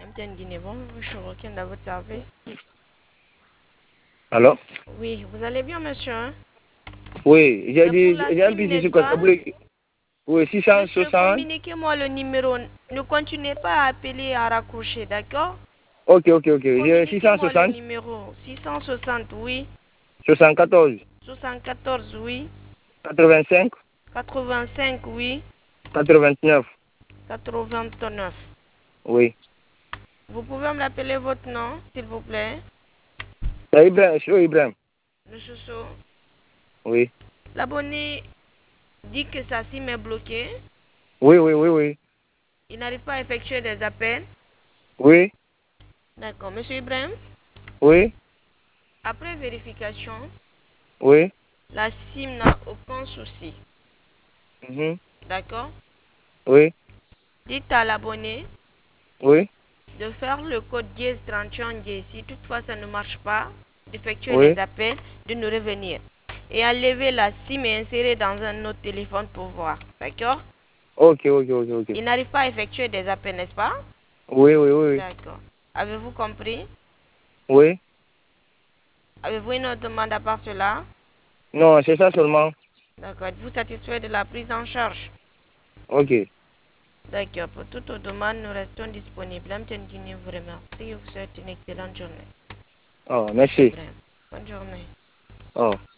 MTN Guinée, bonjour, je suis Roquin dans votre service. Alors? Oui, vous allez bien, monsieur, hein? Oui, C'est pour la j'ai un SIM, petit n'est-ce souci comme ça. pas? Oui, Monsieur, 660. communiquez-moi le numéro. Ne continuez pas à appeler et à raccrocher, d'accord? Ok. J'ai Communiquez-moi le 660, numéro. 660, oui. 74, 74, oui. 85, 85, oui. 89. 89. Oui. Vous pouvez me rappeler votre nom, s'il vous plaît? C'est Ibrahim, je suis Ibrahim. Monsieur So. Oui. L'abonné dit que sa SIM est bloquée. Oui. Il n'arrive pas à effectuer des appels. Oui. D'accord. Monsieur Ibrahim, Oui. après vérification, Oui. la SIM n'a aucun souci. Mhm. D'accord? Oui. Dites à l'abonné Oui. de faire le code dièse 31 dièse. Si toutefois ça ne marche pas, d'effectuer les Oui. appels, de nous revenir. Et enlever la SIM et insérer dans un autre téléphone pour voir. D'accord? Ok. Il n'arrive pas à effectuer des appels, n'est-ce pas? Oui. D'accord. Avez-vous compris? Oui. Avez-vous une autre demande à part cela? Non, c'est ça seulement. D'accord. Êtes-vous satisfait de la prise en charge? Ok. D'accord. Pour toute autre demande, nous restons disponibles. MTN Guinée vous remercie et vous souhaite une excellente journée. Oh, Monsieur merci. Ibrahim. Bonne journée. Oh.